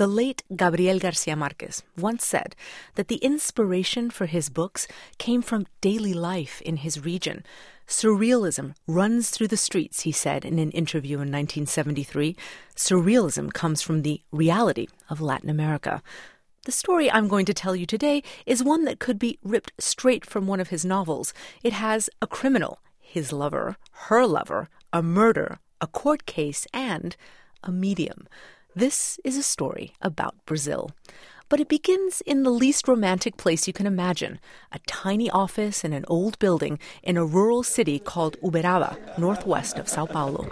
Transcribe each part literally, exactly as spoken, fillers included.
The late Gabriel Garcia Marquez once said that the inspiration for his books came from daily life in his region. Surrealism runs through the streets, he said in an interview in nineteen seventy-three. Surrealism comes from the reality of Latin America. The story I'm going to tell you today is one that could be ripped straight from one of his novels. It has a criminal, his lover, her lover, a murder, a court case, and a medium. This is a story about Brazil. But it begins in the least romantic place you can imagine, a tiny office in an old building in a rural city called Uberaba, northwest of Sao Paulo.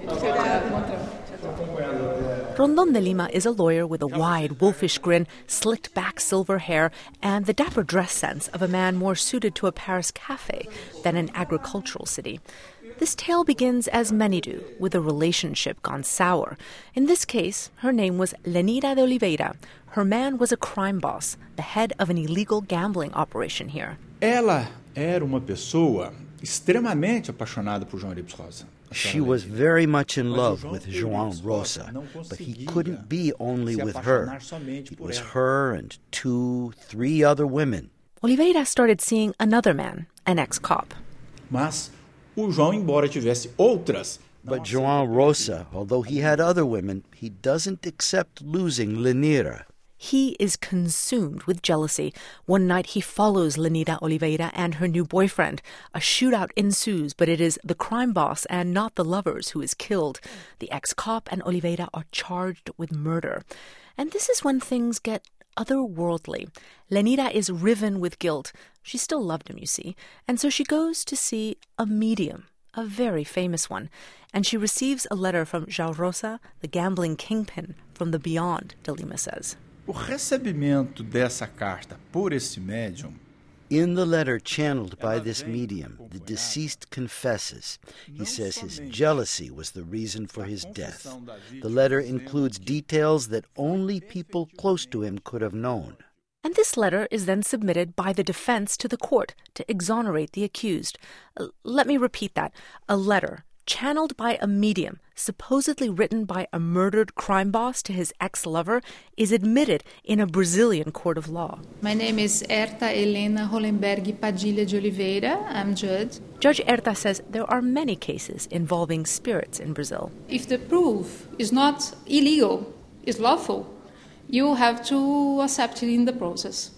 Rondon de Lima is a lawyer with a wide, wolfish grin, slicked-back silver hair, and the dapper dress sense of a man more suited to a Paris cafe than an agricultural city. This tale begins as many do, with a relationship gone sour. In this case, her name was Lenira de Oliveira. Her man was a crime boss, the head of an illegal gambling operation here. Ela era uma pessoa extremamente apaixonada por João Eurípides Rosa. She was very much in love with João Rosa, but he couldn't be only with her. It was her and two, three other women. Oliveira started seeing another man, an ex-cop. Mas o João, embora tivesse outras, But João Rosa, although he had other women, he doesn't accept losing Lenira. He is consumed with jealousy. One night he follows Lenira Oliveira and her new boyfriend. A shootout ensues, but it is the crime boss and not the lovers who is killed. The ex-cop and Oliveira are charged with murder. And this is when things get otherworldly. Lenira is riven with guilt. She still loved him, you see. And so she goes to see a medium, a very famous one. And she receives a letter from João Rosa, the gambling kingpin, from the beyond, de Lima says. O recebimento dessa carta por esse médium. In the letter channeled by this medium, the deceased confesses. He says his jealousy was the reason for his death. The letter includes details that only people close to him could have known. And this letter is then submitted by the defense to the court to exonerate the accused. Uh, let me repeat that. A letter channeled by a medium, supposedly written by a murdered crime boss to his ex-lover, is admitted in a Brazilian court of law. My name is Herta Helena Hollenberg Padilha de Oliveira. I'm judge. Judge Herta says there are many cases involving spirits in Brazil. If the proof is not illegal, is lawful, you have to accept it in the process.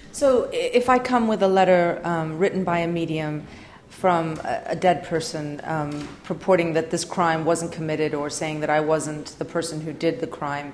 So if I come with a letter um, written by a medium from a, a dead person um, purporting that this crime wasn't committed or saying that I wasn't the person who did the crime,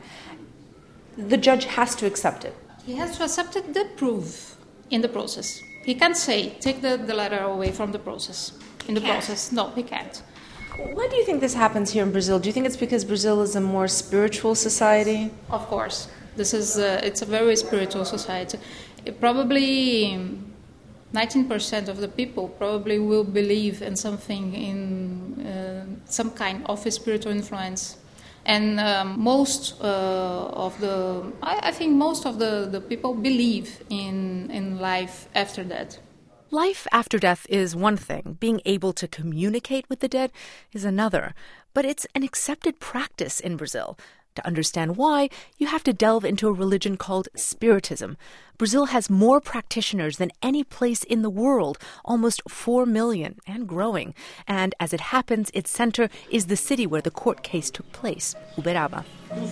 the judge has to accept it. He has to accept it, the proof in the process. He can't say, take the, the letter away from the process. In the Can't. process, no, he can't. Why do you think this happens here in Brazil? Do you think it's because Brazil is a more spiritual society? Of course. This is uh, it's a very spiritual society. It probably nineteen percent of the people probably will believe in something, in uh, some kind of a spiritual influence. And um, most uh, of the, I, I think most of the, the people believe in, in life after that. Life after death is one thing. Being able to communicate with the dead is another. But it's an accepted practice in Brazil. To understand why, you have to delve into a religion called Spiritism. Brazil has more practitioners than any place in the world, almost four million, and growing. And as it happens, its center is the city where the court case took place, Uberaba.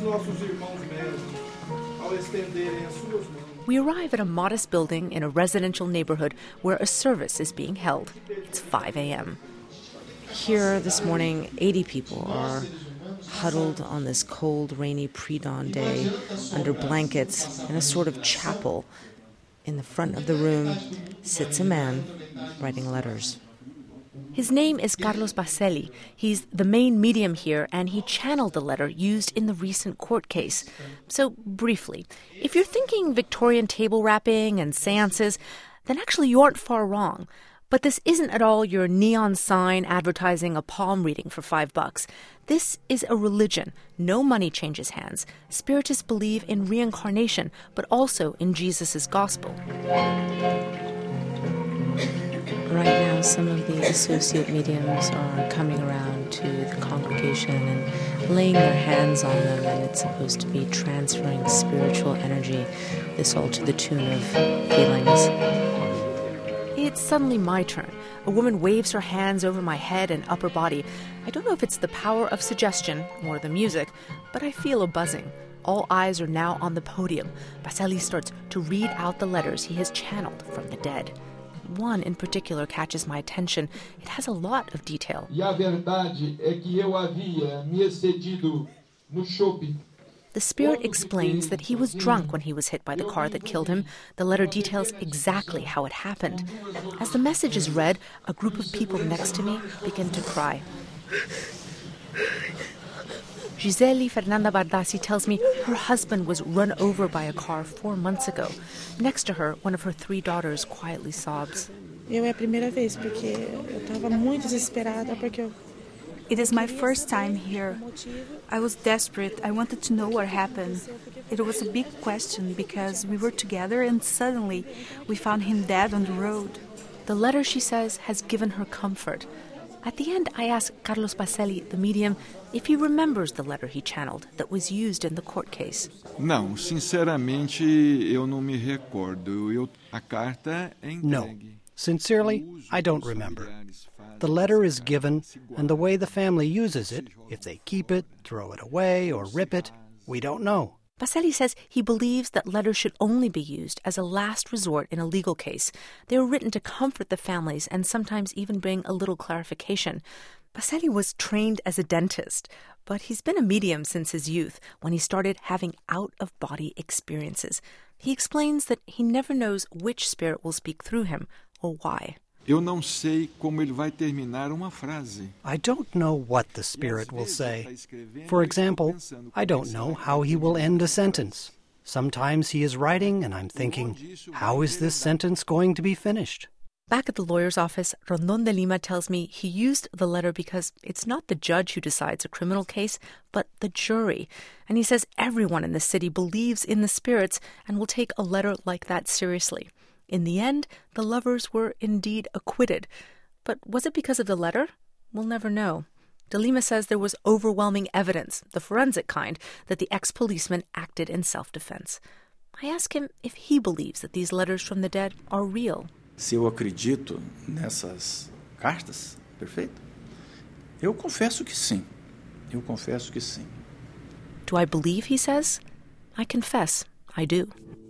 We arrive at a modest building in a residential neighborhood where a service is being held. It's five a.m. Here this morning, eighty people are huddled on this cold, rainy pre-dawn day under blankets in a sort of chapel. In the front of the room sits a man writing letters. His name is Carlos Bacelli. He's the main medium here, and he channeled the letter used in the recent court case. So, briefly, if you're thinking Victorian table rapping and seances, then actually you aren't far wrong. But this isn't at all your neon sign advertising a palm reading for five bucks. This is a religion. No money changes hands. Spiritists believe in reincarnation, but also in Jesus' gospel. Right now, some of the associate mediums are coming around to the congregation and laying their hands on them, and it's supposed to be transferring spiritual energy, this all to the tune of feelings. It's suddenly my turn. A woman waves her hands over my head and upper body. I don't know if it's the power of suggestion or the music, but I feel a buzzing. All eyes are now on the podium. Baselli starts to read out the letters he has channeled from the dead. One in particular catches my attention. It has a lot of detail. The spirit explains that he was drunk when he was hit by the car that killed him. The letter details exactly how it happened. As the message is read, a group of people next to me begin to cry. Gisele Fernanda Bardassi tells me her husband was run over by a car four months ago. Next to her, one of her three daughters quietly sobs. It is my first time here. I was desperate. I wanted to know what happened. It was a big question because we were together and suddenly we found him dead on the road. The letter, she says, has given her comfort. At the end, I ask Carlos Baselli, the medium, if he remembers the letter he channeled that was used in the court case. Não, sinceramente, eu não me recordo. Eu, a carta é entregue. No, sincerely, I don't remember. The letter is given, and the way the family uses it, if they keep it, throw it away, or rip it, we don't know. Baselli says he believes that letters should only be used as a last resort in a legal case. They were written to comfort the families and sometimes even bring a little clarification. Baselli was trained as a dentist, but he's been a medium since his youth when he started having out-of-body experiences. He explains that he never knows which spirit will speak through him or why. Eu não sei como ele vai terminar uma frase. I don't know what the spirit will say. For example, I don't know how he will end a sentence. Sometimes he is writing and I'm thinking, how is this sentence going to be finished? Back at the lawyer's office, Rondon de Lima tells me he used the letter because it's not the judge who decides a criminal case, but the jury. And he says everyone in the city believes in the spirits and will take a letter like that seriously. In the end, the lovers were indeed acquitted. But was it because of the letter? We'll never know. De Lima says there was overwhelming evidence, the forensic kind, that the ex-policeman acted in self-defense. I ask him if he believes that these letters from the dead are real. Se eu acredito nessas cartas, perfeito? Eu confesso que sim. Eu confesso que sim. Do I believe, he says? I confess, I do.